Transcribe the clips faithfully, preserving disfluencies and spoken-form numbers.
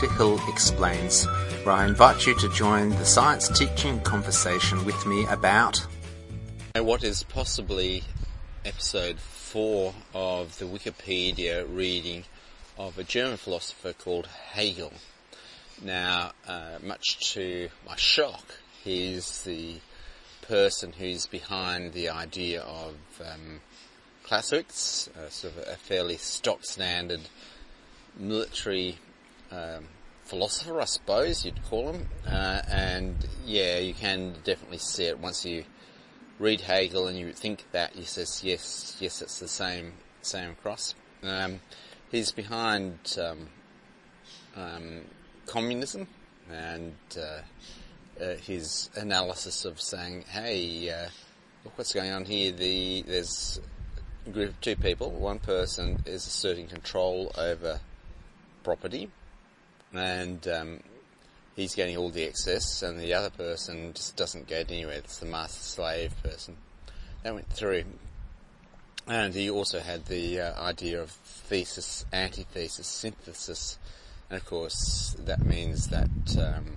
Doctor Hill Explains, where I invite you to join the science teaching conversation with me about what is possibly episode four of the Wikipedia reading of a German philosopher called Hegel. Now, uh, much to my shock, he's the person who's behind the idea of um, Clausewitz, uh, sort of a fairly stock standard military um, philosopher, I suppose you'd call him. Uh, and yeah, you can definitely see it once you read Hegel and you think that. He says, yes, yes, it's the same, same cross. Um, he's behind um, um, communism and uh, uh, his analysis of saying, hey, uh, look what's going on here. The there's a group of two people. One person is asserting control over property, and um, he's getting all the excess, and the other person just doesn't get anywhere. It's the master-slave person. That went through. And he also had the uh, idea of thesis, antithesis, synthesis. And of course, that means that um,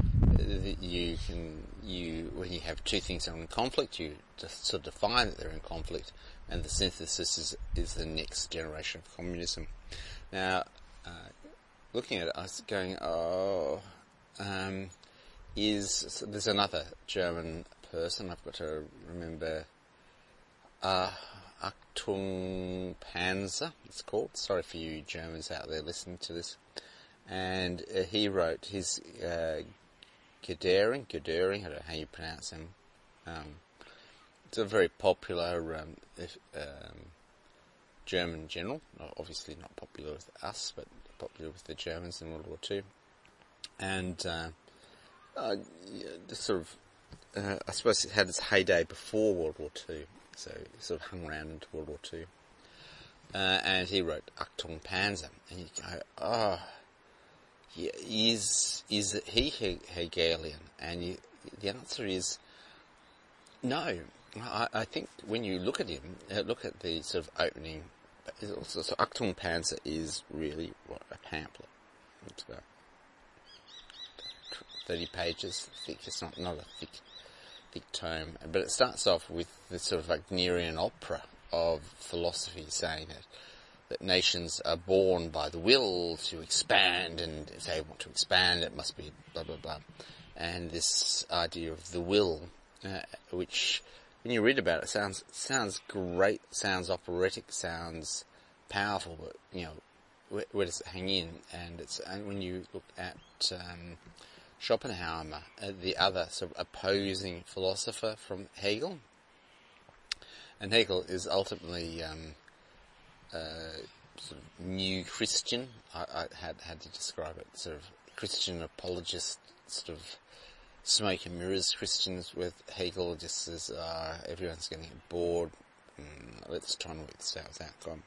you can, you when you have two things that are in conflict, you just sort of define that they're in conflict, and the synthesis is, is the next generation of communism. Now, uh, looking at it, I was going, oh, um, is so there's another German person, I've got to remember, uh, Achtung Panzer, it's called. Sorry for you Germans out there listening to this. And uh, he wrote his uh, Gödering, Gödering, I don't know how you pronounce him. Um, it's a very popular um, if, um, German general, obviously not popular with us, but popular with the Germans in World War Two. And uh, uh, yeah, just sort of, uh, I suppose it had its heyday before World War Two, so it sort of hung around into World War Two. Uh, and he wrote Achtung Panzer, and you go, oh, yeah, is is he Hegelian? And you, the answer is no. I, I think when you look at him, uh, look at the sort of opening, also, so Achtung Panzer is really what, a pamphlet. It's about thirty pages thick. It's not, not a thick, thick tome. But it starts off with this sort of Wagnerian opera of philosophy saying that, that nations are born by the will to expand, and if they want to expand, it must be blah, blah, blah. And this idea of the will, uh, which, when you read about it, sounds sounds great, sounds operatic, sounds powerful, but, you know, where, where does it hang in? And it's and when you look at um, Schopenhauer, uh, the other sort of opposing philosopher from Hegel, and Hegel is ultimately um, uh, sort of new Christian. I, I had had to describe it, sort of Christian apologist, sort of smoke and mirrors Christians with Hegel. Just says uh, everyone's getting bored. Mm, let's try and work this out without God.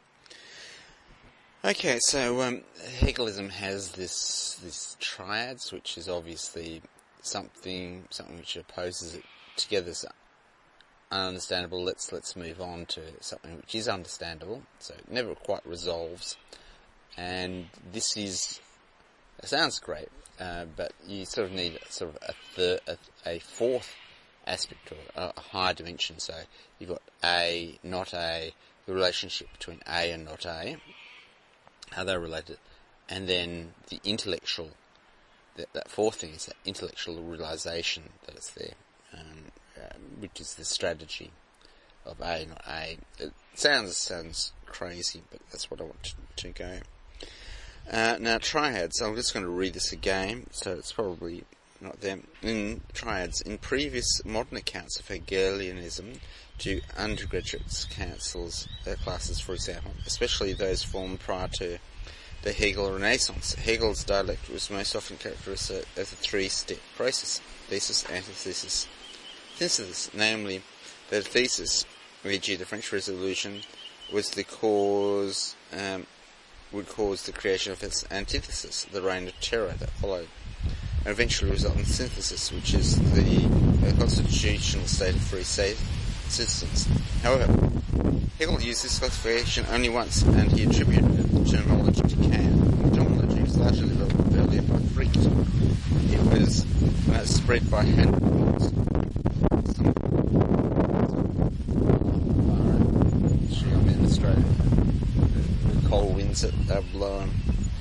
Okay, so um, Hegelism has this this triads, which is obviously something something which opposes it together. So ununderstandable. Let's let's move on to something which is understandable. So it never quite resolves, and this is it sounds great, uh, but you sort of need sort of a third, a, a fourth aspect to it, a, a higher dimension. So you've got A, not A, the relationship between A and not A, how they're related, and then the intellectual. That, that fourth thing is that intellectual realization that it's there. Um, Uh, which is the strategy of A, not A. It sounds sounds crazy, but that's what I want to, to go. Uh, now, triads, I'm just going to read this again, so it's probably not them. In triads, in previous modern accounts of Hegelianism to undergraduate councils, uh, classes, for example, especially those formed prior to the Hegel Renaissance, Hegel's dialect was most often characterized as a three-step process: thesis, antithesis, synthesis, namely that a thesis, for example the French Revolution, was the cause, um, would cause the creation of its antithesis, the reign of terror that followed, and eventually result in synthesis, which is the uh, constitutional state of free citizens. However, Hegel used this classification only once, and he attributed the terminology to Kant. The terminology was largely developed earlier by uh, spread by hand winds. I'm in Australia. The cold winds that are blowing.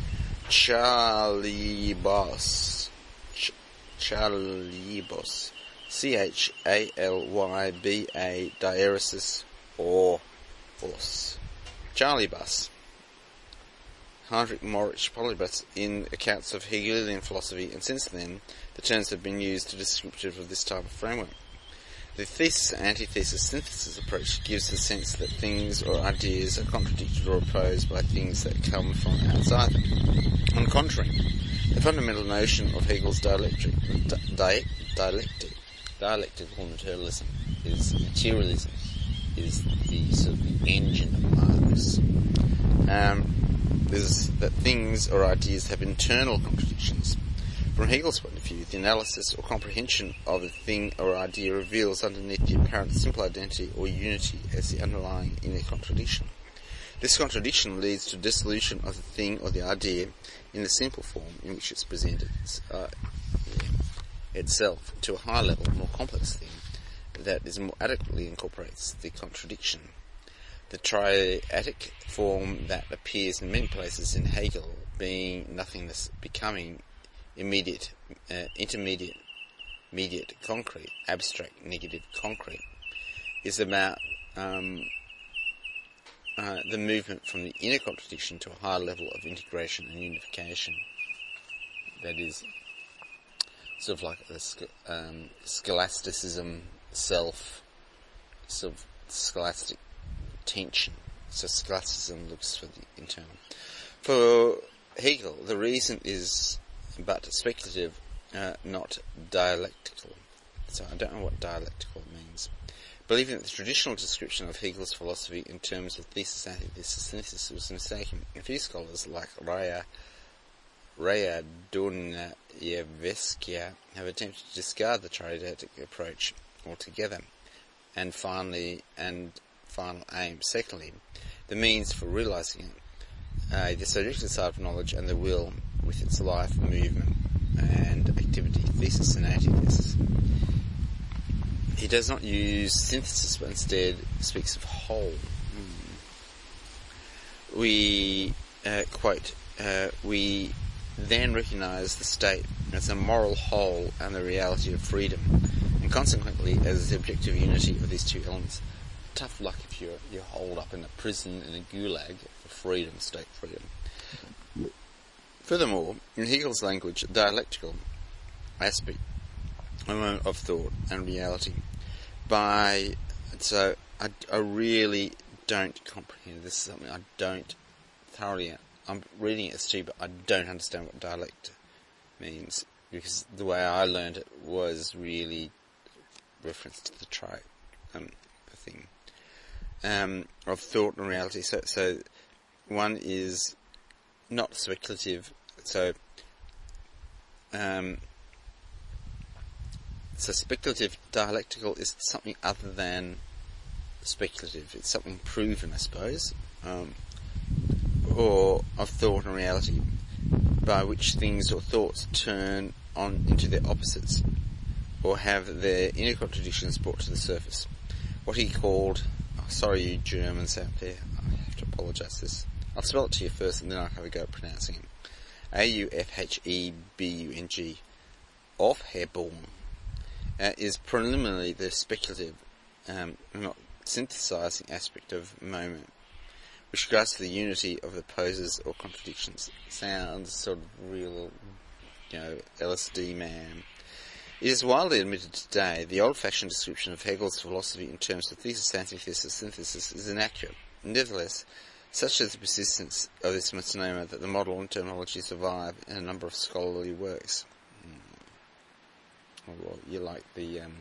Chalybos. Ch- Chalybos. C H A L Y B A diaeresis or bos. Chalybos. Heinrich Moritz Polybus in accounts of Hegelian philosophy, and since then the terms have been used to descriptive of this type of framework. The thesis and antithesis synthesis approach gives the sense that things or ideas are contradicted or opposed by things that come from outside them. On the contrary, the fundamental notion of Hegel's dialectic, di- dialectic, dialectical materialism is materialism, is the sort of the engine of Marx. Um, is that things or ideas have internal contradictions. From Hegel's point of view, the analysis or comprehension of a thing or idea reveals underneath the apparent simple identity or unity as the underlying inner contradiction. This contradiction leads to dissolution of the thing or the idea in the simple form in which it's presented uh, itself to a higher level, more complex thing that is more adequately incorporates the contradiction. The triadic form that appears in many places in Hegel, being nothingness, becoming immediate, uh, intermediate, mediate, concrete, abstract, negative, concrete, is about um, uh, the movement from the inner contradiction to a higher level of integration and unification. That is sort of like a um, scholasticism, self, sort of scholastic tension. So scholasticism looks for the internal. For Hegel, the reason is but speculative, uh, not dialectical. So I don't know what dialectical means. Believing that the traditional description of Hegel's philosophy in terms of thesis, antithesis, synthesis was mistaken, a few scholars like Raya, Raya Dunayevsky have attempted to discard the triadic approach altogether. And finally, and final aim. Secondly, the means for realizing it, uh, the subjective side of knowledge and the will with its life, movement, and activity, thesis and antithesis. He does not use synthesis, but instead speaks of whole. Mm. We, uh, quote, uh, we then recognize the state as a moral whole and the reality of freedom, and consequently as the objective unity of these two elements. Tough luck if you're, you're holed up in a prison in a gulag for freedom, state freedom. Furthermore, in Hegel's language, a dialectical aspect of thought and reality. By so, I, I really don't comprehend. This is something I don't thoroughly. I'm reading it as Steve, but I don't understand what dialect means, because the way I learned it was really reference to the tri um, thing. Um, of thought and reality. So, so one is not speculative. So, um, so speculative dialectical is something other than speculative. It's something proven, I suppose, um, or of thought and reality, by which things or thoughts turn on into their opposites, or have their inner contradictions brought to the surface. What he called, oh, sorry you Germans out there, I have to apologise this. I'll spell it to you first and then I'll have a go at pronouncing it. A U F H E B U N G, Aufhebung, uh, is preliminarily the speculative, um, not synthesizing aspect of moment, which regards to the unity of the poses or contradictions. Sounds sort of real, you know, L S D man. It is widely admitted today the old-fashioned description of Hegel's philosophy in terms of thesis, antithesis, synthesis is inaccurate. Nevertheless, such is the persistence of this misnomer that the model and terminology survive in a number of scholarly works. Mm. Well, you like the um,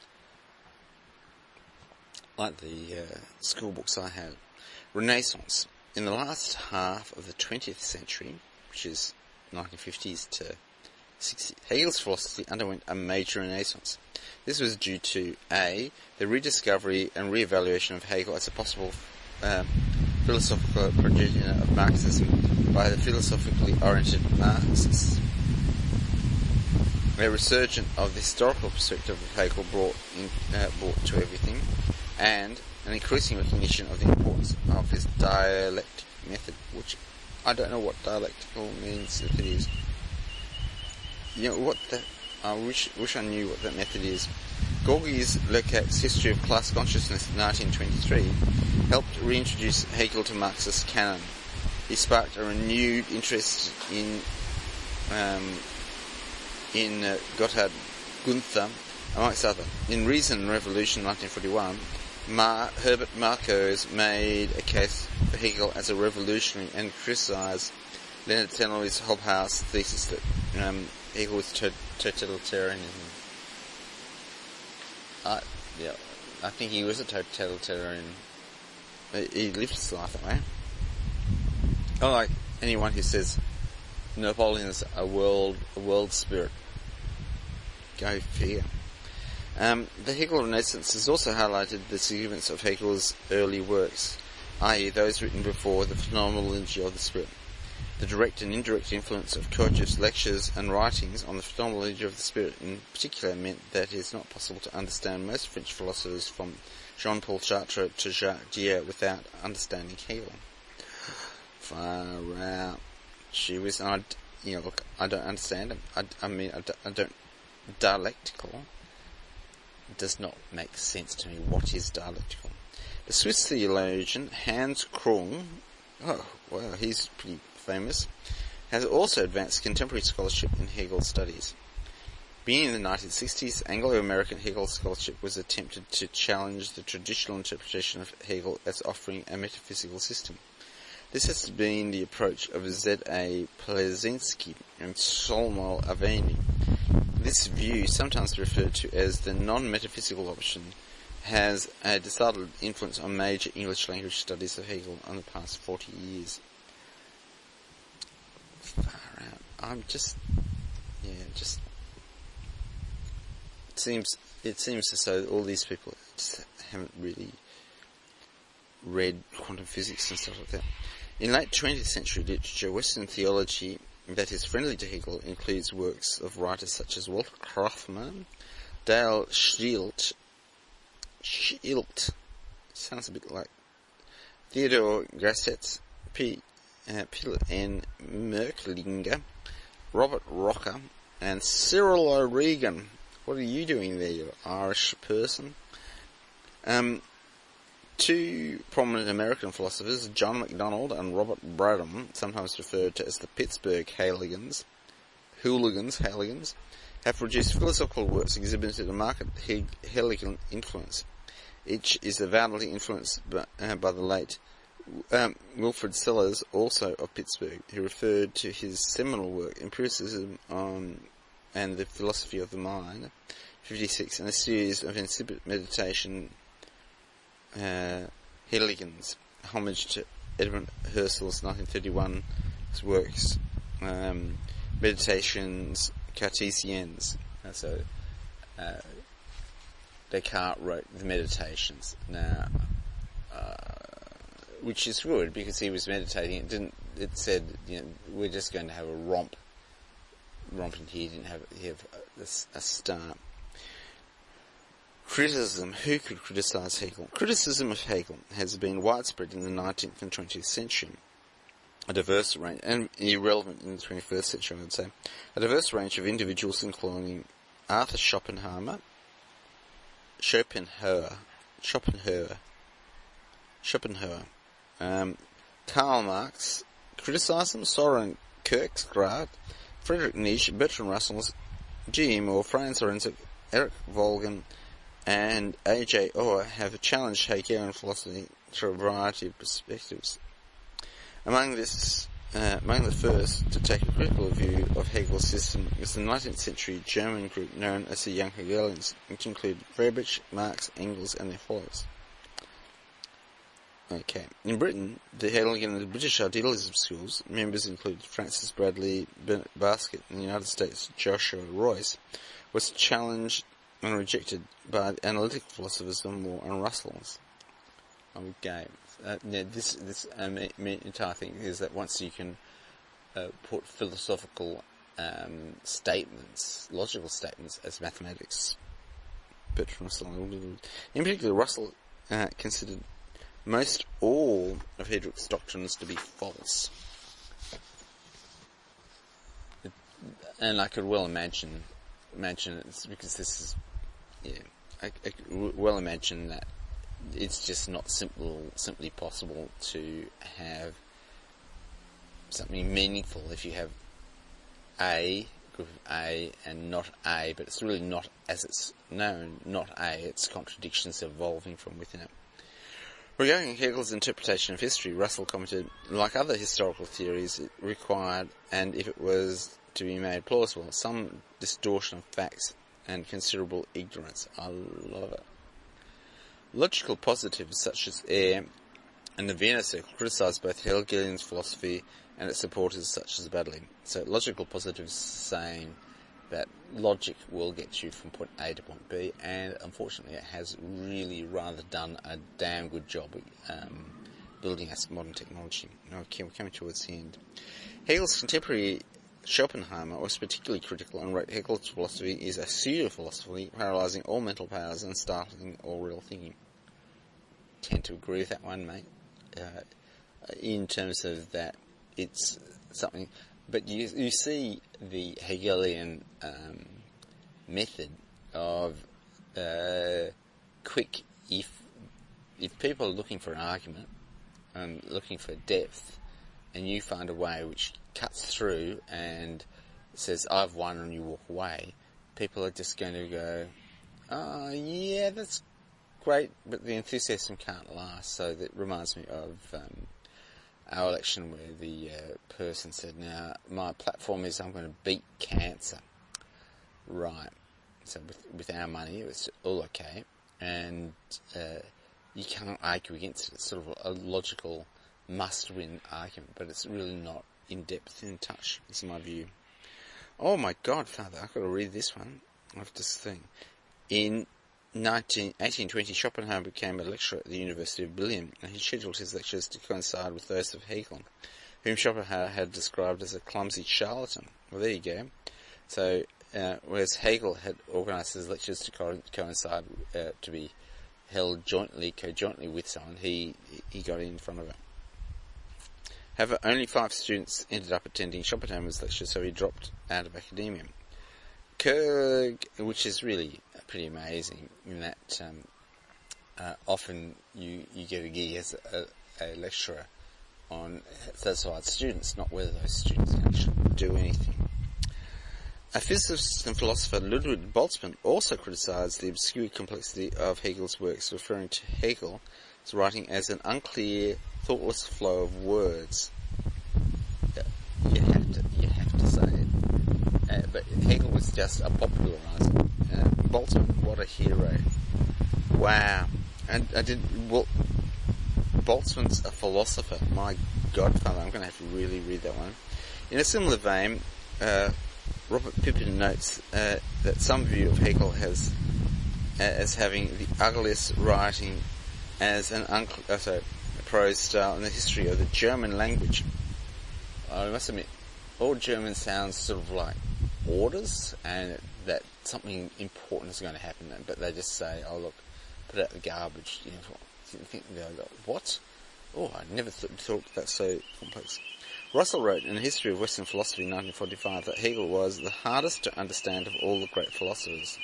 like the uh, school books I had. Renaissance. In the last half of the twentieth century, which is nineteen fifties to sixties, Hegel's philosophy underwent a major renaissance. This was due to A, the rediscovery and re-evaluation of Hegel as a possible um, philosophical progenitor of Marxism by the philosophically oriented Marxists. A resurgence of the historical perspective of Hegel brought, in, uh, brought to everything, and an increasing recognition of the importance of his dialectic method, which I don't know what dialectical means, if it is. You know, what the... I wish, wish I knew what that method is. Gorgi's Lukács' History of Class Consciousness in nineteen twenty-three helped reintroduce Hegel to Marxist canon. He sparked a renewed interest in um, in uh, Gotthard Gunther, amongst other. In Reason and Revolution nineteen forty-one, Mar- Herbert Marcuse made a case for Hegel as a revolutionary and criticised Leonard Tenelby's Hobhouse thesis that um, Hegel was to- totalitarianism. I, yeah, I think he was a totalitarian. He lived his life that way. Unlike anyone who says Napoleon is a world, a world spirit. Go figure. Um, the Hegel Renaissance has also highlighted the significance of Hegel's early works, that is those written before the phenomenology of the spirit. The direct and indirect influence of Kochev's lectures and writings on the phenomenology of the spirit in particular meant that it is not possible to understand most French philosophers from Jean-Paul Sartre to Jacques Derrida without understanding Hegel. Far out. She was, I, you know, look, I don't understand him. I, I mean, I don't, I don't, dialectical does not make sense to me. What is dialectical? The Swiss theologian Hans Krung, oh, wow, he's pretty famous, has also advanced contemporary scholarship in Hegel studies. Beginning in the nineteen sixties, Anglo-American Hegel scholarship was attempted to challenge the traditional interpretation of Hegel as offering a metaphysical system. This has been the approach of Z A Plzezinski and Solmo Aveni. This view, sometimes referred to as the non-metaphysical option, has a decided influence on major English language studies of Hegel in the past forty years. Far out. I'm just, yeah, just, it seems, it seems as though all these people just haven't really read quantum physics and stuff like that. In late twentieth century literature, Western theology that is friendly to Hegel includes works of writers such as Walter Kaufmann, Dale Schilt, Schilt, sounds a bit like Theodore Grassetz, P. Uh, Pill N. Merklinger, Robert Rocker, and Cyril O'Regan. What are you doing there, you Irish person? Um, two prominent American philosophers, John MacDonald and Robert Bradham, sometimes referred to as the Pittsburgh Hegelians, hooligans, Hegelians, have produced philosophical works exhibiting a marked Hegelian influence. Each is avowedly influenced by, uh, by the late um, Wilfrid Sellers, also of Pittsburgh, who referred to his seminal work, Empiricism on and the Philosophy of the Mind, fifty-six, and a series of incipient meditation uh, Hegelians, homage to Edmund Husserl's nineteen thirty-one works, um, Meditations Cartesiennes. Uh, so, uh, Descartes wrote the Meditations. Now, uh, which is good because he was meditating. It didn't. It said, you know, we're just going to have a romp. Romping here didn't have, have a, a start. Criticism. Who could criticise Hegel? Criticism of Hegel has been widespread in the nineteenth and twentieth century. A diverse range, and irrelevant in the twenty-first century, I would say. A diverse range of individuals, including Arthur Schopenhauer, Schopenhauer, Schopenhauer, Schopenhauer, um, Karl Marx, criticised them, Soren Kierkegaard, Friedrich Nietzsche, Bertrand Russell, G. E. Moore, Franz Lorenzo, Eric Volgen, and A J Orr have challenged Hegelian philosophy through a variety of perspectives. Among this, uh, among the first to take a critical view of Hegel's system is the nineteenth century German group known as the Young Hegelians, which include Friedrich, Marx, Engels, and their followers. Okay. In Britain, the Hegelian and the British idealism schools, members include Francis Bradley, Bernard Basket, in the United States, Joshua Royce, was challenged and rejected by the analytic philosophers of Moore and Russell's. Okay. Uh, yeah, this this um, entire thing is that once you can uh, put philosophical um, statements, logical statements, as mathematics. Bertrand Russell, in particular, Russell uh, considered most all of Heydrich's doctrines to be false. It, and I could well imagine, imagine it's because this is, yeah, I, I could well imagine that it's just not simple, simply possible to have something meaningful if you have A, group of A, and not A, but it's really not as it's known, not A, it's contradictions evolving from within it. Regarding Hegel's interpretation of history, Russell commented, like other historical theories, it required, and if it was to be made plausible, some distortion of facts and considerable ignorance. I love it. Logical positives such as Ayer and the Vienna Circle criticised both Hegelian philosophy and its supporters such as Baddeley. So logical positives saying that logic will get you from point A to point B, and unfortunately it has really rather done a damn good job um, building us modern technology. Okay, we're coming towards the end. Hegel's contemporary Schopenhauer was particularly critical and wrote Hegel's philosophy is a pseudo-philosophy paralysing all mental powers and stifling all real thinking. Tend to agree with that one, mate. Uh, in terms of that, it's something, but you you see the Hegelian um, method of uh, quick. If if people are looking for an argument, um, looking for depth, and you find a way which cuts through and says I've won and you walk away, people are just going to go, oh yeah, that's great, but the enthusiasm can't last. So that reminds me of um, our election where the uh, person said, now my platform is I'm going to beat cancer. Right. So with, with our money it was all okay, and uh, you can't argue against it. It's sort of a logical must-win argument, but it's really not in depth, in touch, is my view. Oh my God, Father, I've got to read this one. I've this thing. In eighteen twenty, Schopenhauer became a lecturer at the University of Berlin, and he scheduled his lectures to coincide with those of Hegel, whom Schopenhauer had described as a clumsy charlatan. Well, there you go. So, uh, whereas Hegel had organised his lectures to co- coincide, uh, to be held jointly, co-jointly with someone, he he got in front of it. However, only five students ended up attending Schopenhauer's lecture, so he dropped out of academia. Kerg, which is really pretty amazing, in that um, uh, often you, you get a gig as a, a lecturer on satisfied students, not whether those students can actually do anything. A physicist and philosopher, Ludwig Boltzmann, also criticised the obscure complexity of Hegel's works, referring to Hegel's writing as an unclear, thoughtless flow of words. You have to, you have to say it. Uh, but Hegel was just a popularizer. Uh, Boltzmann, what a hero! Wow. And I did. Well, Boltzmann's a philosopher. My godfather. I'm going to have to really read that one. In a similar vein, uh, Robert Pippin notes uh, that some view of Hegel has uh, as having the ugliest writing as an uncle, uh, sorry, prose style in the history of the German language. I must admit, all German sounds sort of like orders, and that something important is going to happen, but they just say, oh look, put out the garbage. You know, you think they'll go, what? Oh, I never th- thought that's so complex. Russell wrote in the History of Western Philosophy in nineteen forty-five that Hegel was the hardest to understand of all the great philosophers.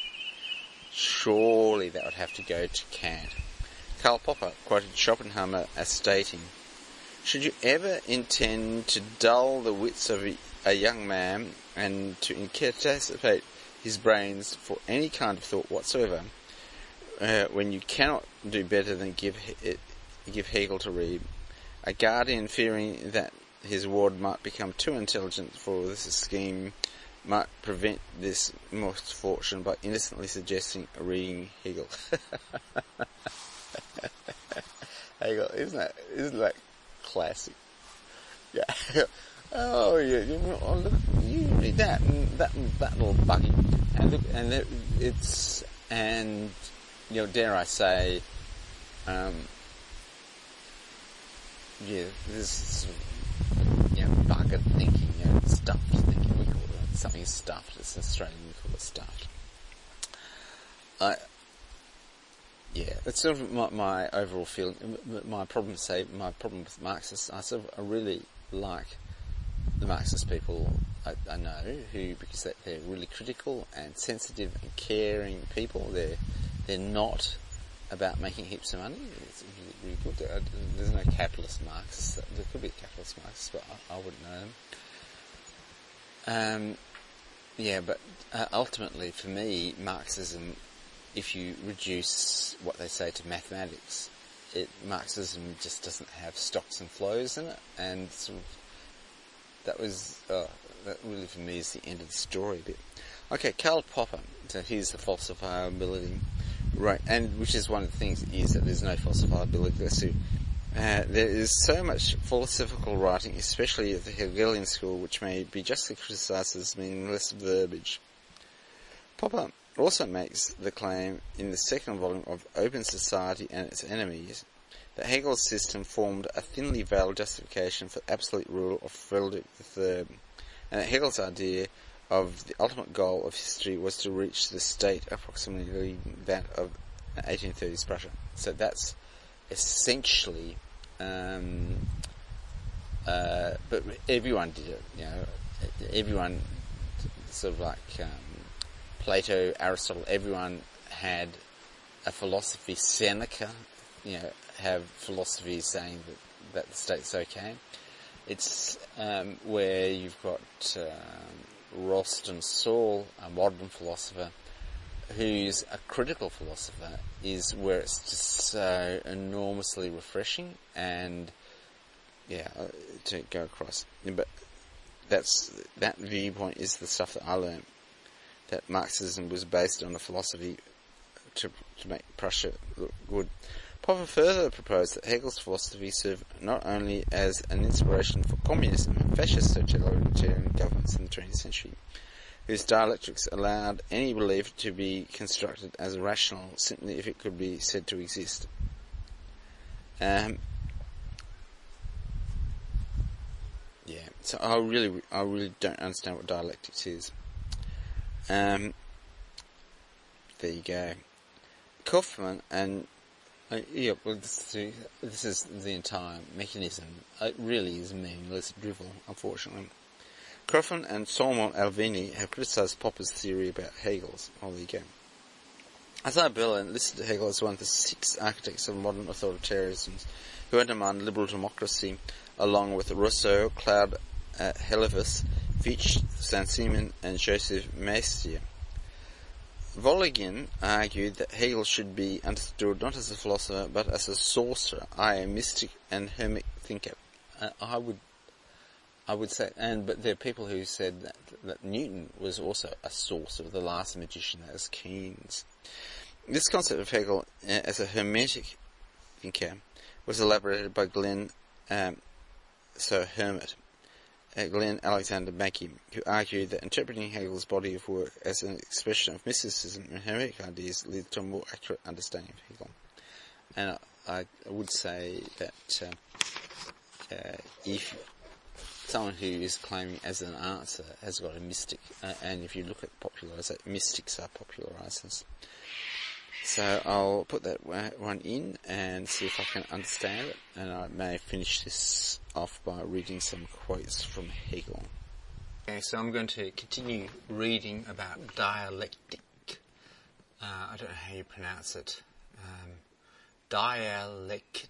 Surely that would have to go to Kant. Karl Popper quoted Schopenhauer as stating, should you ever intend to dull the wits of a young man and to incapacitate his brains for any kind of thought whatsoever, uh, when you cannot do better than give it, give Hegel to read, a guardian fearing that his ward might become too intelligent for this scheme might prevent this misfortune by innocently suggesting reading Hegel. Hegel, isn't that, isn't that classic? Yeah. Oh, yeah. Oh, look, you read that, and that, that little buggy, and look, and it, it's, and you know, dare I say, um, yeah, this sort of, you know, buggered thinking, you know, stuffed thinking, we call it something stuffed. It's Australian, we call it stuffed. I, yeah, it's sort of my, my overall feeling. My problem, say, my problem with Marxists, I sort of I really like the Marxist people I, I know, who, because they, they're really critical and sensitive and caring people. They're they're not about making heaps of money. It's really good. There's no capitalist Marxists. There could be capitalist Marxists, but I, I wouldn't know them. Um, yeah, but uh, ultimately, for me, Marxism, if you reduce what they say to mathematics, it Marxism just doesn't have stocks and flows in it, and sort of that was uh, that really for me is the end of the story. But okay, Karl Popper. So here's the falsifiability, right? And which is one of the things is that there's no falsifiability. So uh, there is so much philosophical writing, especially at the Hegelian school, which may be justly criticised as meaningless verbiage. Popper also makes the claim in the second volume of Open Society and Its Enemies that Hegel's system formed a thinly veiled justification for the absolute rule of Frederick the Third, and that Hegel's idea of the ultimate goal of history was to reach the state approximately that of eighteen thirties Prussia. So that's essentially, um, uh, but everyone did it, you know, everyone, sort of like um, Plato, Aristotle, everyone had a philosophy. Seneca, you know, have philosophy saying that, that the state's okay. It's um, where you've got um, Ralston Saul, a modern philosopher, who's a critical philosopher, is where it's just so enormously refreshing and, yeah, uh, to go across. But that's that viewpoint is the stuff that I learned, that Marxism was based on a philosophy to to make Prussia look good. Popper further proposed that Hegel's philosophy served not only as an inspiration for communism and fascist totalitarian governments in the twentieth century, whose dialectics allowed any belief to be constructed as rational simply if it could be said to exist. Um, yeah, so I really, I really don't understand what dialectics is. Um, there you go. Kaufmann and uh, yeah, well, this, this is the entire mechanism. It really is meaningless drivel, unfortunately. Kaufmann and Salomon Alvini have criticised Popper's theory about Hegel's. Oh, there you go. Isaiah Berlin listed Hegel as one of the six architects of modern authoritarianism who undermined liberal democracy, along with Rousseau, Claude uh, Helevis, Fichte, Saint-Simon, and Joseph Maistre. Vologin argued that Hegel should be understood not as a philosopher, but as a sorcerer, that is, a mystic and hermetic thinker. Uh, I would, I would say, and but there are people who said that, that Newton was also a sorcerer, the last magician, as Keynes. This concept of Hegel uh, as a hermetic thinker was elaborated by Glenn, um, so Hermit, Uh, Glenn Alexander Mackie, who argued that interpreting Hegel's body of work as an expression of mysticism and hermetic ideas leads to a more accurate understanding of Hegel. And I, I would say that uh, uh, if someone who is claiming as an answer has got a mystic, uh, and if you look at popularisers, mystics are popularisers. So I'll put that one in and see if I can understand it, and I may finish this off by reading some quotes from Hegel. Okay, so I'm going to continue reading about dialectic. Uh, I don't know how you pronounce it. Um, dialectic.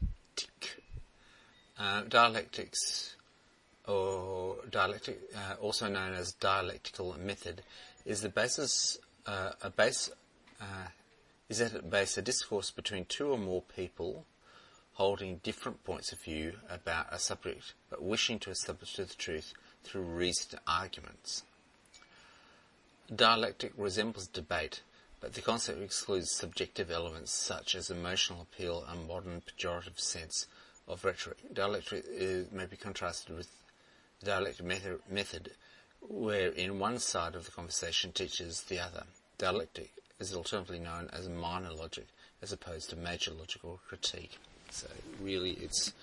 Uh, dialectics, or dialectic, uh, also known as dialectical method, is the basis, uh, a base. Uh, is that it base a discourse between two or more people holding different points of view about a subject, but wishing to establish the truth through reasoned arguments. Dialectic resembles debate, but the concept excludes subjective elements such as emotional appeal and modern pejorative sense of rhetoric. Dialectic is, may be contrasted with the dialectic method, method, wherein one side of the conversation teaches the other. Dialectic is alternatively known as minor logic, as opposed to major logical critique. So really it's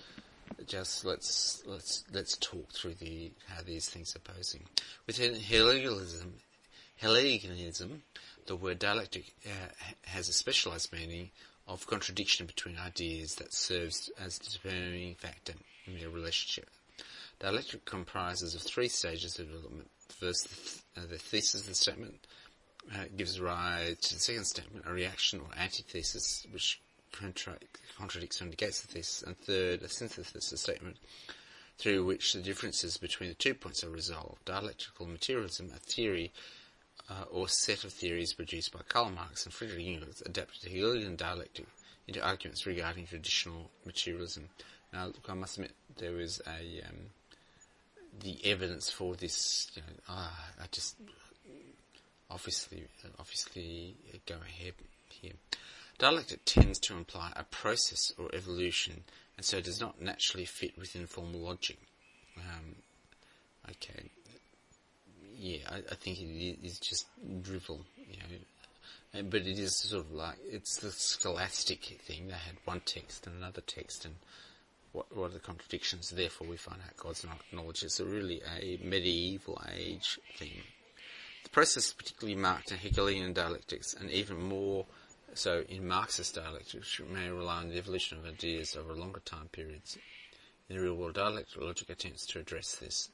just let's let's let's talk through the how these things are posing. Within Hegelianism, Hegelianism, the word dialectic uh, has a specialized meaning of contradiction between ideas that serves as a determining factor in their relationship. Dialectic comprises of three stages of development. First, the, uh, the thesis of the statement uh, gives rise to the second statement, a reaction or antithesis, which contra- contradicts or negates the thesis. And third, a synthesis of the statement, through which the differences between the two points are resolved. Dialectical materialism, a theory uh, or set of theories produced by Karl Marx and Friedrich Engels, adapted Hegelian dialectic into arguments regarding traditional materialism. Now, look, I must admit, there was a... Um, the evidence for this, you know, ah, I just obviously, obviously go ahead here. Dialectic tends to imply a process or evolution, and so does not naturally fit within formal logic. Um, okay, yeah, I, I think it is just drivel, you know, but it is sort of like it's the scholastic thing. They had one text and another text, and What, what are the contradictions? Therefore, we find out God's knowledge. It's a really a medieval age thing. The process is particularly marked in Hegelian dialectics, and even more so in Marxist dialectics, which may rely on the evolution of ideas over longer time periods. In the real-world dialectic, logic attempts to address this.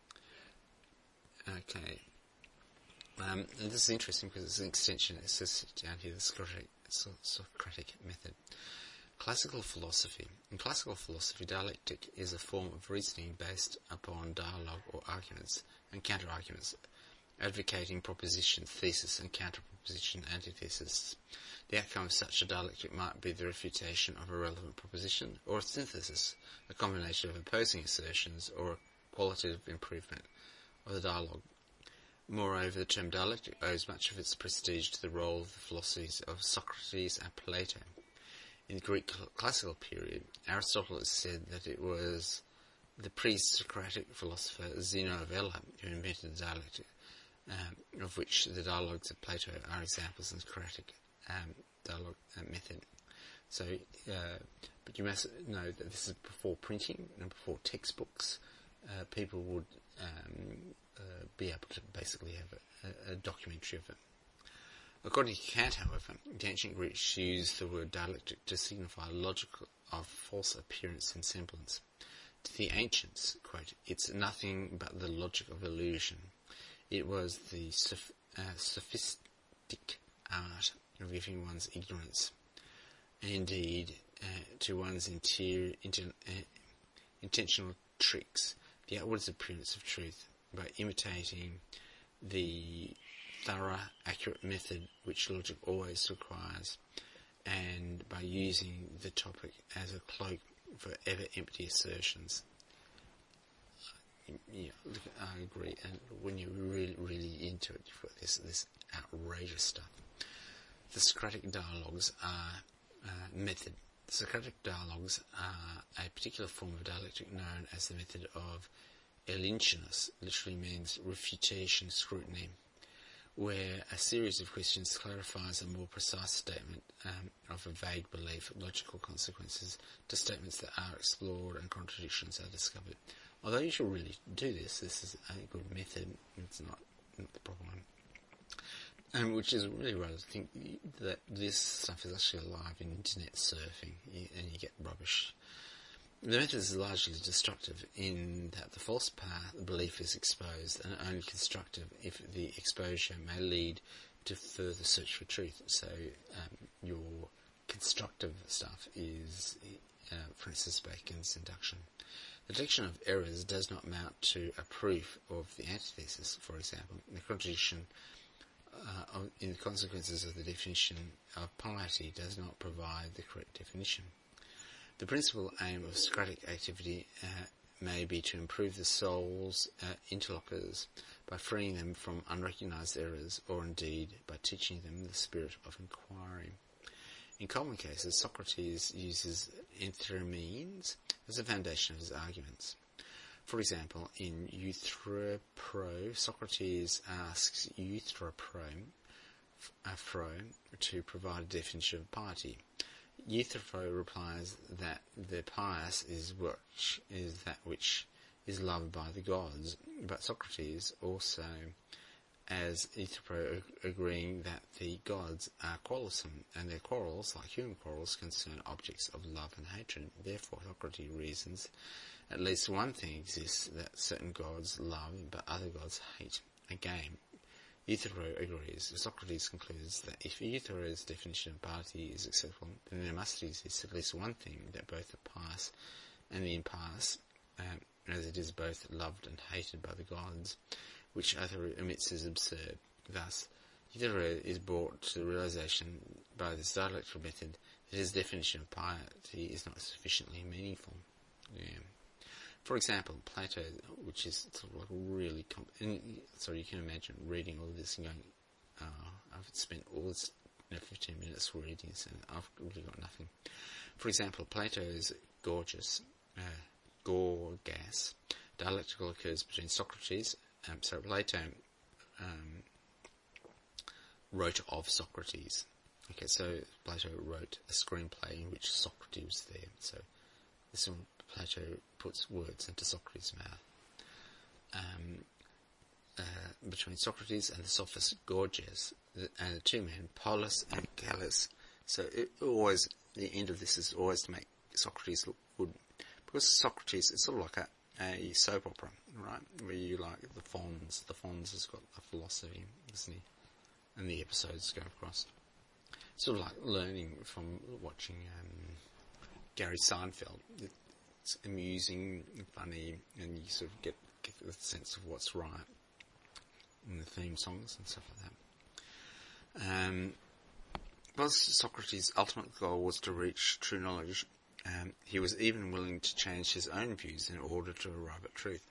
Okay. Um, and this is interesting because it's an extension. It says down here, the Socratic, Socratic method. Classical philosophy. In classical philosophy, dialectic is a form of reasoning based upon dialogue or arguments and counter-arguments, advocating proposition, thesis, and counter-proposition, antithesis. The outcome of such a dialectic might be the refutation of a relevant proposition, or a synthesis, a combination of opposing assertions, or a qualitative improvement of the dialogue. Moreover, the term dialectic owes much of its prestige to the role of the philosophies of Socrates and Plato. In the Greek classical period, Aristotle has said that it was the pre-Socratic philosopher Zeno of Ella who invented the dialectic, um, of which the dialogues of Plato are examples in the Socratic um, dialogue uh, method. So, uh, but you must know that this is before printing and before textbooks. Uh, people would um, uh, be able to basically have a, a, a documentary of it. According to Kant, however, the ancient Greeks used the word dialectic to signify logic of false appearance and semblance. To the ancients, quote, it's nothing but the logic of illusion. It was the soph- uh, sophistic art of giving one's ignorance, and indeed, uh, to one's interior, inter- uh, intentional tricks, the outward appearance of truth, by imitating the thorough, accurate method which logic always requires, and by using the topic as a cloak for ever empty assertions. Yeah, look, I agree. And when you're really, really into it, you've got this this outrageous stuff. The Socratic dialogues are uh, method. The Socratic dialogues are a particular form of dialectic known as the method of Elenchius, literally means refutation, scrutiny, where a series of questions clarifies a more precise statement um, of a vague belief, logical consequences to statements that are explored and contradictions are discovered. Although you should really do this, this is a good method, it's not, not the problem. And which is really right, I think that this stuff is actually alive in internet surfing, and you get rubbish. The method is largely destructive in that the false path belief is exposed, and only constructive if the exposure may lead to further search for truth. So um, your constructive stuff is uh, Francis Bacon's induction. The detection of errors does not mount to a proof of the antithesis, for example. The contradiction uh, of, in the consequences of the definition of piety does not provide the correct definition. The principal aim of Socratic activity uh, may be to improve the soul's uh, interlocutors by freeing them from unrecognised errors, or indeed by teaching them the spirit of inquiry. In common cases, Socrates uses enthymemes as the foundation of his arguments. For example, in Euthyphro, Socrates asks Euthyphro uh, to provide a definition of piety. Euthyphro replies that the pious is which is that which is loved by the gods, but Socrates also, as Euthyphro, agreeing that the gods are quarrelsome, and their quarrels, like human quarrels, concern objects of love and hatred. Therefore, Socrates reasons at least one thing exists that certain gods love, but other gods hate. Again, Euthyphro agrees. Socrates concludes that if Euthyphro's definition of piety is acceptable, then there must exist at least one thing that both the pious and the impious, um, as it is both loved and hated by the gods, which Euthyphro admits is absurd. Thus, Euthyphro is brought to the realization by this dialectical method that his definition of piety is not sufficiently meaningful. Yeah. For example, Plato, which is sort of like really, comp- and, so you can imagine reading all of this and going, oh, I've spent all this, you know, fifteen minutes reading this and I've really got nothing. For example, Plato's Gorgias, uh, Gorgas, dialectical occurs between Socrates, um, so Plato um, wrote of Socrates. Okay, so Plato wrote a screenplay in which Socrates was there. So this one, Plato puts words into Socrates' mouth. Um, uh, between Socrates and the sophist Gorgias, and the two men, Polus and Gallus. So it always, the end of this is always to make Socrates look good. Because Socrates, it's sort of like a, a soap opera, right? Where you like the Fonz. The Fonz has got a philosophy, isn't he? And the episodes go across. Sort of like learning from watching um, Gary Seinfeld. It's amusing and funny, and you sort of get, get the sense of what's right in the theme songs and stuff like that. Um, whilst Socrates' ultimate goal was to reach true knowledge, um, he was even willing to change his own views in order to arrive at truth.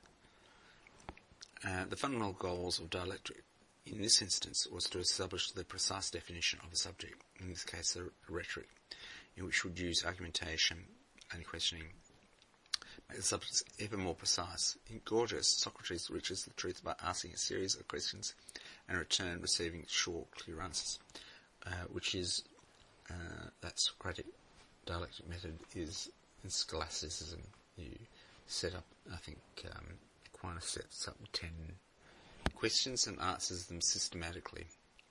Uh, the fundamental goals of dialectic in this instance was to establish the precise definition of a subject, in this case the rhetoric, in which would use argumentation and questioning, make the subjects ever more precise. In Gorgias, Socrates reaches the truth by asking a series of questions and in return receiving short, clear answers, uh, which is uh, that Socratic dialectic method is in scholasticism. You set up, I think, um, Aquinas sets up ten questions and answers them systematically.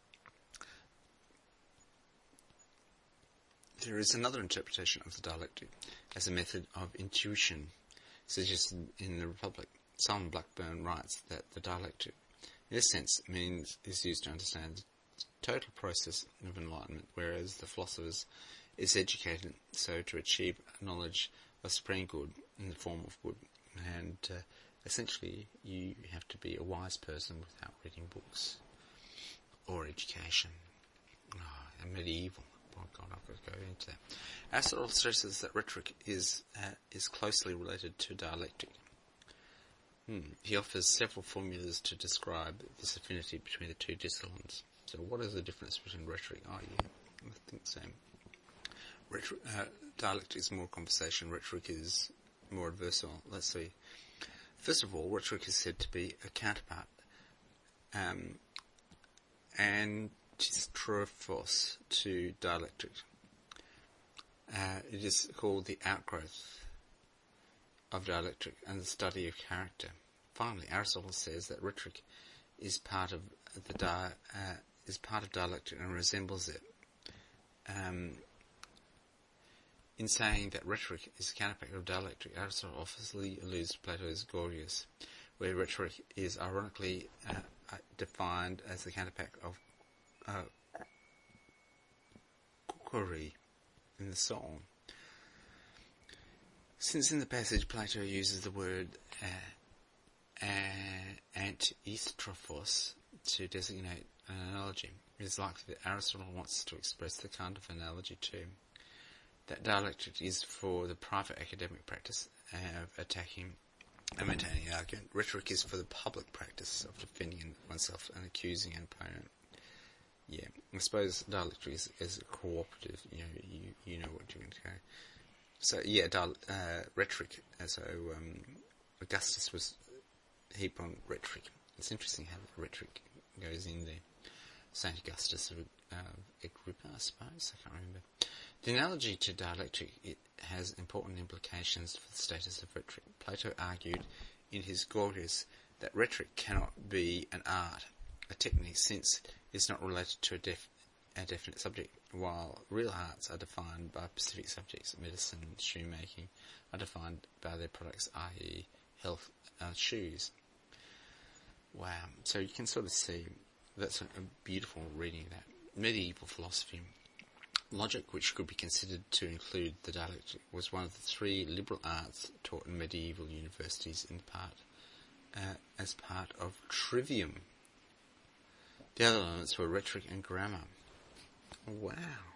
There is another interpretation of the dialectic as a method of intuition suggested in the Republic. Solomon Blackburn writes that the dialectic, in this sense, means is used to understand the total process of enlightenment, whereas the philosophers is educated so to achieve knowledge of supreme good in the form of good. And uh, essentially, you have to be a wise person without reading books or education. Oh, and medieval. Oh God, I've got to go into that. Aristotle stresses that rhetoric is uh, is closely related to dialectic. Hmm. He offers several formulas to describe this affinity between the two disciplines. So, what is the difference between rhetoric? Oh, yeah, I think so. Rhetoric, uh, dialectic is more conversation. Rhetoric is more adversarial. Let's see. First of all, rhetoric is said to be a counterpart, um, antistrophos to dialectic. Uh, it is called the outgrowth of dialectic and the study of character. Finally, Aristotle says that rhetoric is part of the di- uh, is part of dialectic and resembles it. Um, In saying that rhetoric is a counterpart of dialectic, Aristotle obviously alludes to Plato's Gorgias, where rhetoric is ironically uh, uh, defined as the counterpart of uh, kukuri in the song. Since in the passage Plato uses the word uh, uh, antistrophos to designate an analogy, it is likely that Aristotle wants to express the kind of analogy too. That dialectic is for the private academic practice of attacking and maintaining an argument. Rhetoric is for the public practice of defending oneself and accusing an opponent. Yeah, I suppose dialectic is, is cooperative. You know, you you know what you're going to go. So yeah, dial, uh, rhetoric. So um, Augustus was heap on rhetoric. It's interesting how rhetoric goes in there. Saint Augustus of uh, Agrippa, I suppose. I can't remember. The analogy to dialectic it has important implications for the status of rhetoric. Plato argued in his Gorgias that rhetoric cannot be an art, a technique, since it's not related to a, def- a definite subject, while real arts are defined by specific subjects. Medicine, shoemaking are defined by their products, that is health, uh, shoes. Wow. So you can sort of see that's a, a beautiful reading of that. Medieval philosophy. Logic, which could be considered to include the dialectic, was one of the three liberal arts taught in medieval universities in part uh, as part of trivium. The other elements were rhetoric and grammar. Wow.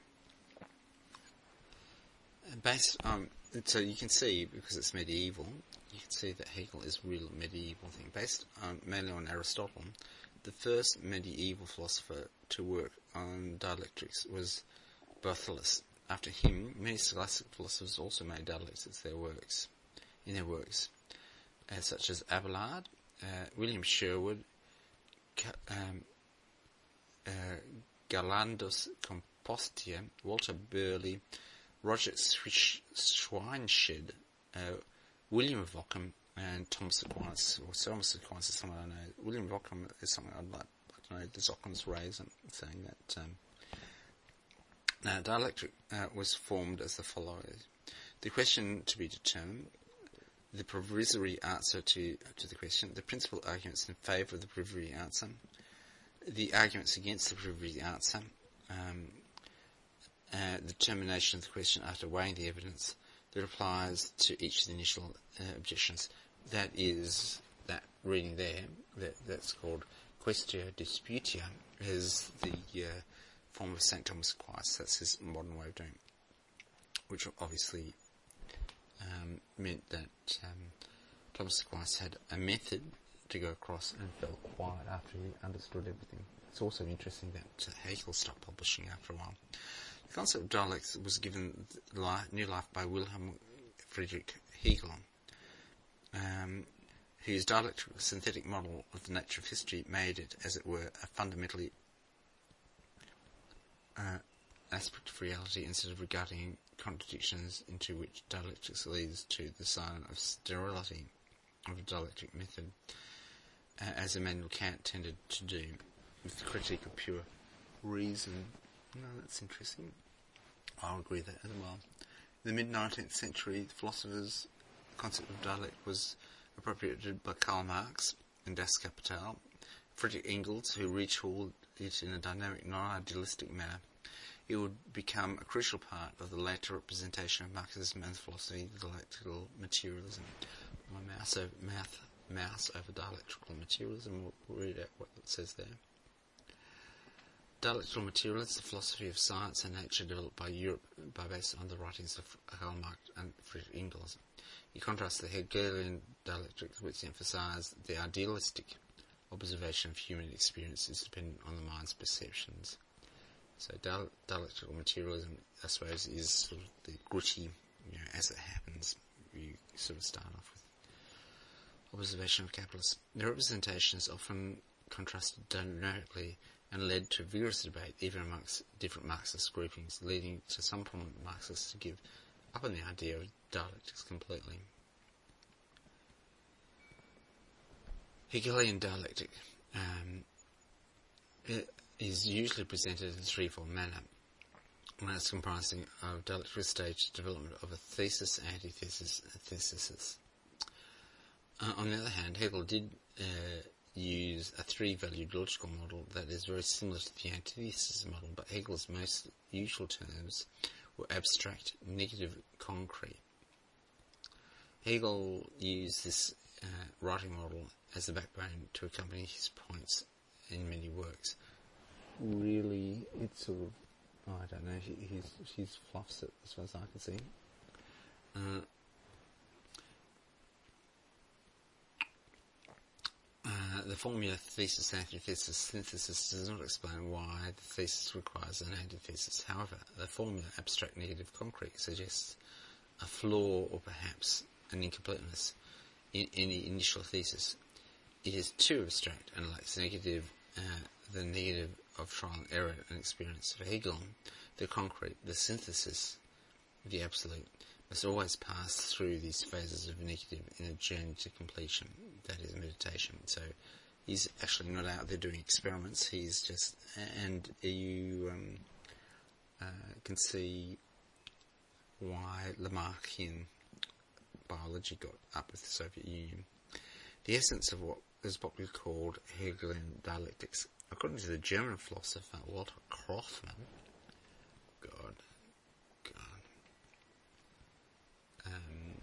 Based on, so you can see, because it's medieval, you can see that Hegel is a real medieval thing. Based on, mainly on Aristotle, the first medieval philosopher to work on dialectics was Bertholus. After him, many scholastic philosophers also made dialectics their works, in their works, uh, such as Abelard, uh, William Sherwood, um, uh, Galandus Compostia, Walter Burley, Roger Schweinshed, uh, William of Ockham, and Thomas Aquinas. Or Thomas Aquinas is someone I know. William of Ockham is something I'd like, like to know. There's Ockham's Razor saying that. Um, now, dialectic uh, was formed as the follows. The question to be determined, the provisory answer to to the question, the principal arguments in favour of the provisory answer, the arguments against the provisory answer, um, uh, the determination of the question after weighing the evidence, the replies to each of the initial uh, objections. That is that reading there. That that's called Quaestio Disputia, is the uh, form of Saint Thomas Aquinas. That's his modern way of doing it, which obviously um, meant that um, Thomas Aquinas had a method to go across and fell quiet after he understood everything. It's also interesting that uh, Hegel stopped publishing after a while. The concept of dialectics was given life, new life by Wilhelm Friedrich Hegel, um, whose dialectical synthetic model of the nature of history made it, as it were, a fundamentally uh, aspect of reality instead of regarding contradictions into which dialectics leads to the sign of sterility of a dialectic method, uh, as Immanuel Kant tended to do with the critique of pure reason. No, that's interesting. I'll agree with that as well. In the mid-nineteenth century, the philosophers' concept of dialect was appropriated by Karl Marx in Das Kapital, Friedrich Engels, who retooled it in a dynamic, non-idealistic manner. It would become a crucial part of the later representation of Marxism and philosophy, dialectical materialism. My mouse over, mouth, mouse over dialectical materialism. We'll read out what it says there. Dialectical materialism is the philosophy of science and nature developed by Europe by based on the writings of Karl Marx and Friedrich Engels. He contrasts the Hegelian dialectics, which emphasise the idealistic observation of human experiences dependent on the mind's perceptions. So dial- dialectical materialism, I suppose, is sort of the gritty, you know, as it happens, you sort of start off with observation of capitalists. The representation is often contrasted dynamically and led to vigorous debate even amongst different Marxist groupings, leading to some prominent Marxists to give up on the idea of dialectics completely. Hegelian dialectic um, it is usually presented in a threefold manner, when it's comprising of dialectical stage development of a thesis, antithesis, and thesis. Uh, on the other hand, Hegel did uh, use a three-valued logical model that is very similar to the antithesis model, but Hegel's most usual terms were abstract, negative, concrete. Hegel used this uh, writing model as the backbone to accompany his points in many works. Really, it's sort of, oh, I don't know, he, he's, he's fluffs it as far as I can see. Uh, Uh, the formula thesis, antithesis, synthesis does not explain why the thesis requires an antithesis. However, the formula abstract, negative, concrete suggests a flaw or perhaps an incompleteness in any initial thesis. It is too abstract and lacks negative, uh, the negative of trial and error and experience. For Hegel, the concrete, the synthesis of the absolute, must always pass through these phases of negative in a journey to completion. That is meditation. So he's actually not out there doing experiments. He's just, and you um, uh, can see why Lamarckian biology got up with the Soviet Union. The essence of what is what we called Hegelian dialectics, according to the German philosopher Walter Kaufmann. God, God. Um,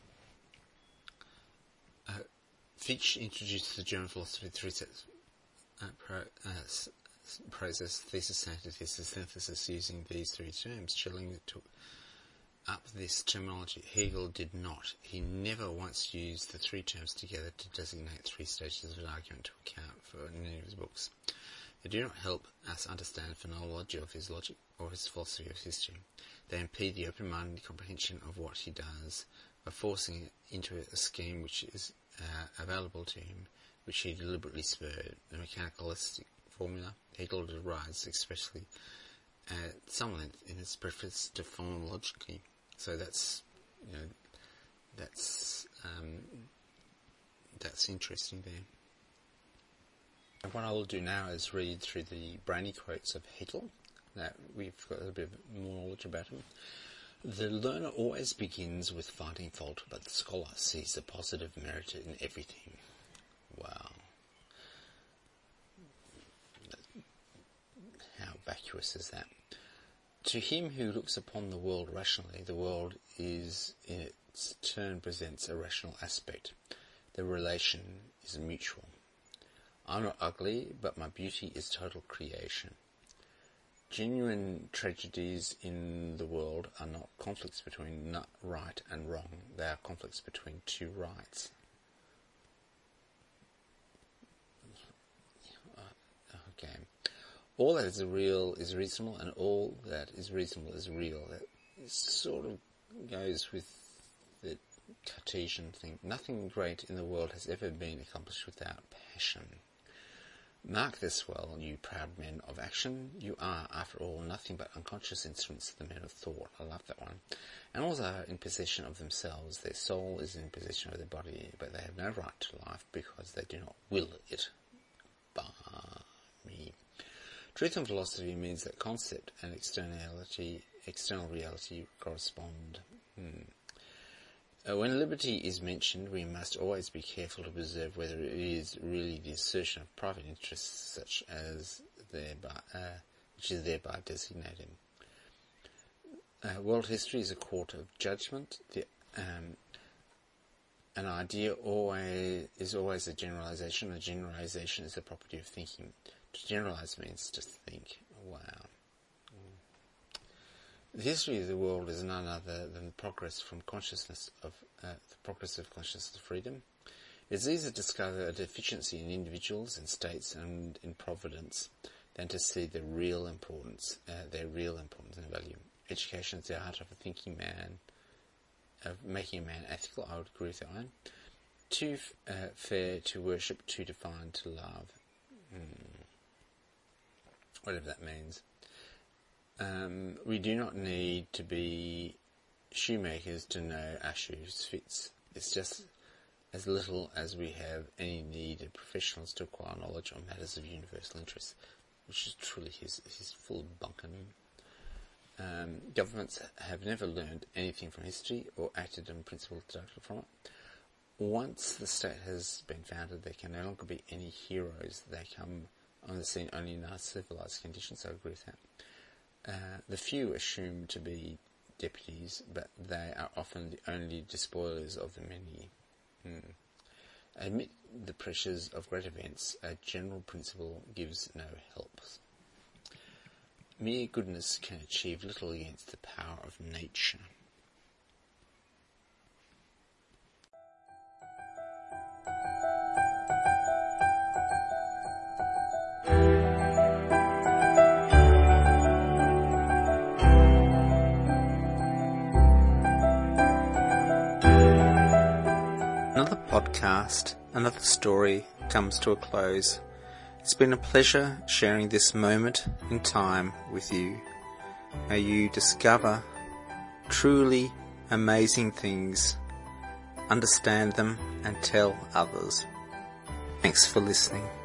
uh, Fichte introduced the German philosophy through sets, uh, pro, uh, s- process, thesis, antithesis, synthesis, using these three terms. Schelling took up this terminology. Hegel did not. He never once used the three terms together to designate three stages of an argument to account for in any of his books. They do not help us understand phenomenology of his logic or his philosophy of history. They impede the open-minded comprehension of what he does by forcing it into a scheme which is uh, available to him, which he deliberately spurred. The mechanicalistic formula Hegel derides especially at some length in his preface to Phenomenology. So that's, you know, that's um, that's interesting there. And what I will do now is read through the brainy quotes of Hegel. Now we've got a little bit more knowledge about him. The learner always begins with finding fault, but the scholar sees the positive merit in everything. Wow. How vacuous is that? To him who looks upon the world rationally, the world is in its turn presents a rational aspect. The relation is mutual. I'm not ugly, but my beauty is total creation. Genuine tragedies in the world are not conflicts between not right and wrong. They are conflicts between two rights. Okay. All that is real is reasonable, and all that is reasonable is real. That sort of goes with the Cartesian thing. Nothing great in the world has ever been accomplished without passion. Mark this well, you proud men of action. You are, after all, nothing but unconscious instruments of the men of thought. I love that one. Animals are in possession of themselves. Their soul is in possession of their body, but they have no right to life because they do not will it. Bah me. Truth in philosophy means that concept and externality, external reality correspond. Hmm. Uh, when liberty is mentioned, we must always be careful to observe whether it is really the assertion of private interests, such as thereby, uh, which is thereby designated. Uh, world history is a court of judgment. The, um, an idea always is always a generalization. A generalization is the property of thinking. To generalize means to think. Wow. The history of the world is none other than the progress from consciousness of uh, the progress of consciousness to freedom. It is easier to discover a deficiency in individuals, in states, and in providence than to see the real importance, uh, their real importance and value. Education is the art of a thinking man, of making a man ethical. I would agree with that one. Too uh, fair to worship, too defined to love. Hmm. Whatever that means. Um, we do not need to be shoemakers to know our shoes fits. It's just as little as we have any need of professionals to acquire knowledge on matters of universal interest, which is truly his, his full bunkum. Um, governments have never learned anything from history or acted on principles deducted from it. Once the state has been founded, there can no longer be any heroes. They come on the scene only in uncivilized conditions. I agree with that. Uh, the few assume to be deputies, but they are often the only despoilers of the many. Hmm. Amid the pressures of great events, a general principle gives no help. Mere goodness can achieve little against the power of nature. Another podcast, another story comes to a close. It's been a pleasure sharing this moment in time with you. may you discover truly amazing things, understand them and tell others. Thanks for listening.